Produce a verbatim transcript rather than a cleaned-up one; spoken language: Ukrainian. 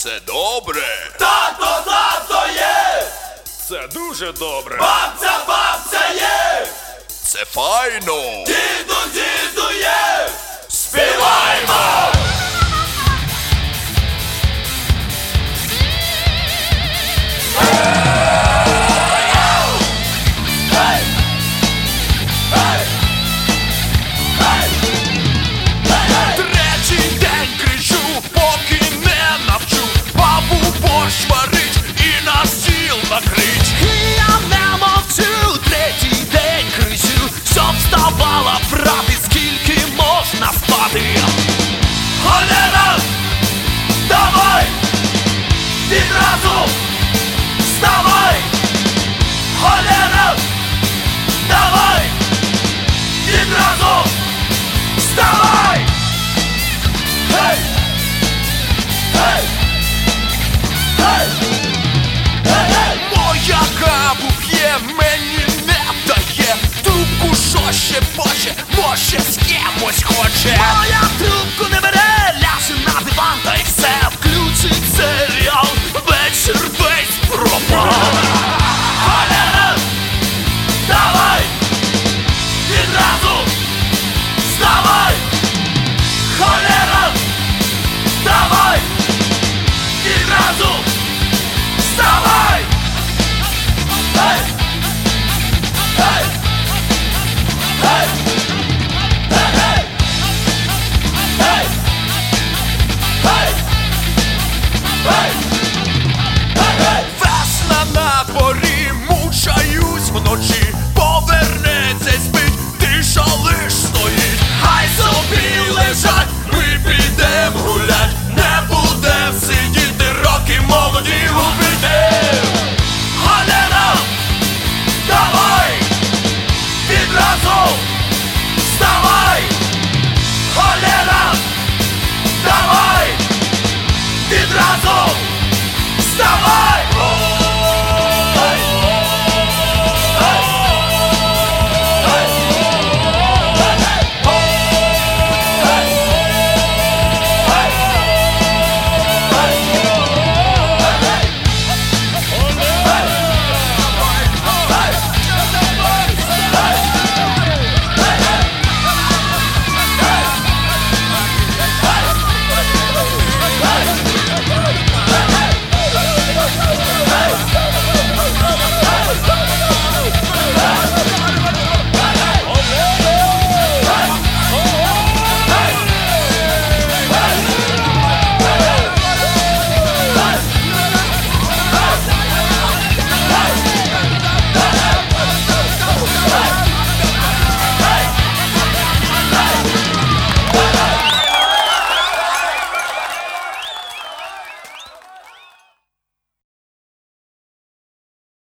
це добре. Тато, тато є! Це дуже добре. Бабця, бабця є! Це файно. Діду, діду є! Співаймо! Третій день кричу, поки не навчу. Бабу борщ варить і на стіл накрить. І я не мовчу, третій день кричу, щоб вставала брати, скільки можна спати. Олена! Давай! Відразу! Вставай! Олена! Давай! Відразу! Вставай! Гей! Гей! Гей! Гей! Моя каву п'є, мені не дає. Трубку що ще баче, може з кимось хоче. Моя трубку не